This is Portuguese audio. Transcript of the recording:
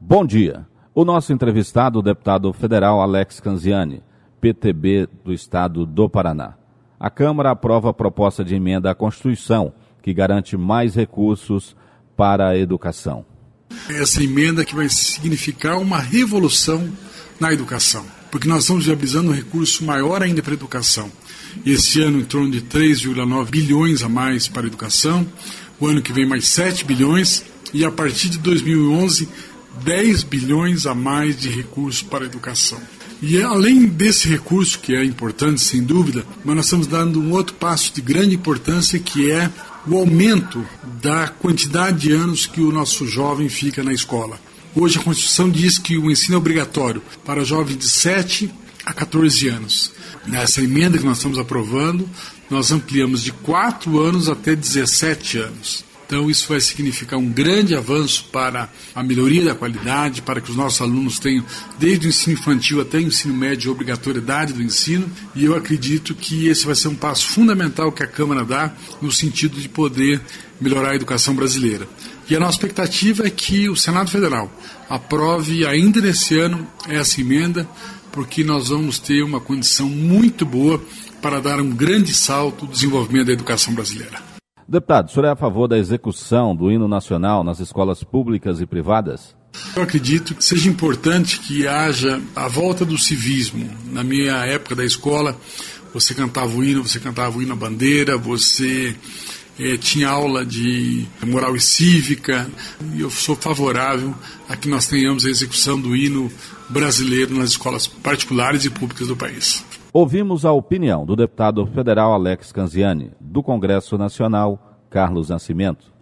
Bom dia. O nosso entrevistado, o deputado federal Alex Canziani, PTB do Estado do Paraná. A Câmara aprova a proposta de emenda à Constituição, que garante mais recursos para a educação. Essa emenda que vai significar uma revolução na educação, porque nós estamos viabilizando um recurso maior ainda para a educação. Esse ano, em torno de 3,9 bilhões a mais para a educação, o ano que vem mais 7 bilhões e a partir de 2011, 10 bilhões a mais de recursos para a educação. E além desse recurso, que é importante sem dúvida, mas nós estamos dando um outro passo de grande importância, que é o aumento da quantidade de anos que o nosso jovem fica na escola. Hoje a Constituição diz que o ensino é obrigatório para jovens de 7 a 14 anos. Nessa emenda que nós estamos aprovando, nós ampliamos de 4 anos até 17 anos. Então isso vai significar um grande avanço para a melhoria da qualidade, para que os nossos alunos tenham, desde o ensino infantil até o ensino médio, a obrigatoriedade do ensino, e eu acredito que esse vai ser um passo fundamental que a Câmara dá no sentido de poder melhorar a educação brasileira. E a nossa expectativa é que o Senado Federal aprove ainda nesse ano essa emenda, porque nós vamos ter uma condição muito boa para dar um grande salto no desenvolvimento da educação brasileira. Deputado, o senhor é a favor da execução do hino nacional nas escolas públicas e privadas? Eu acredito que seja importante que haja a volta do civismo. Na minha época da escola, você cantava o hino à bandeira, você tinha aula de moral e cívica, e eu sou favorável a que nós tenhamos a execução do hino brasileiro nas escolas particulares e públicas do país. Ouvimos a opinião do deputado federal Alex Canziani, do Congresso Nacional, Carlos Nascimento.